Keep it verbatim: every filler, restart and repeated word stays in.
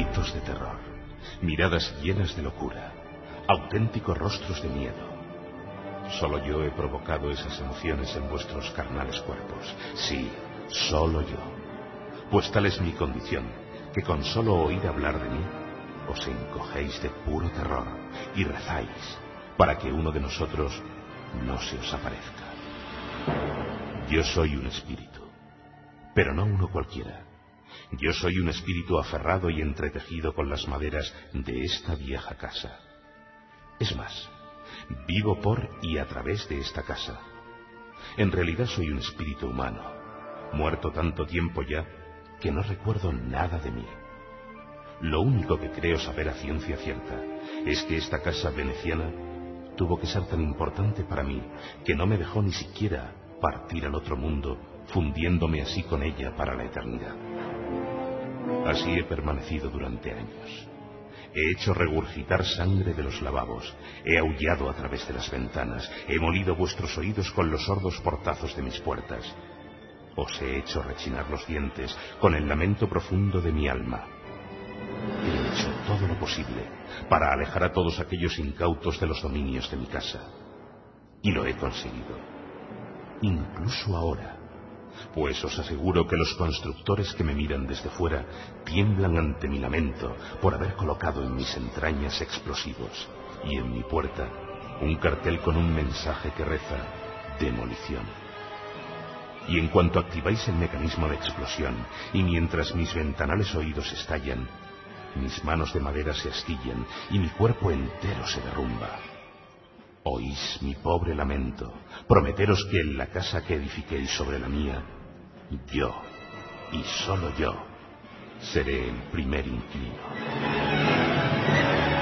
gritos de terror, miradas llenas de locura, auténticos rostros de miedo. Solo yo he provocado esas emociones en vuestros carnales cuerpos. Sí, solo yo. Pues tal es mi condición, que con solo oír hablar de mí, os encogéis de puro terror y rezáis para que uno de nosotros no se os aparezca. Yo soy un espíritu, pero no uno cualquiera. Yo soy un espíritu aferrado y entretejido con las maderas de esta vieja casa. Es más, vivo por y a través de esta casa. En realidad soy un espíritu humano, muerto tanto tiempo ya que no recuerdo nada de mí. Lo único que creo saber a ciencia cierta es que esta casa veneciana tuvo que ser tan importante para mí que no me dejó ni siquiera partir al otro mundo, fundiéndome así con ella para la eternidad. Así he permanecido durante años. He hecho regurgitar sangre de los lavabos, he aullado a través de las ventanas, he molido vuestros oídos con los sordos portazos de mis puertas. Os he hecho rechinar los dientes con el lamento profundo de mi alma. He hecho todo lo posible para alejar a todos aquellos incautos de los dominios de mi casa. Y lo he conseguido. Incluso ahora. Pues os aseguro que los constructores que me miran desde fuera tiemblan ante mi lamento por haber colocado en mis entrañas explosivos y en mi puerta un cartel con un mensaje que reza: demolición. Y en cuanto activáis el mecanismo de explosión y mientras mis ventanales oídos estallan, mis manos de madera se astillan y mi cuerpo entero se derrumba. Oís mi pobre lamento, prometeros que en la casa que edifiquéis sobre la mía, yo, y solo yo, seré el primer inquilino.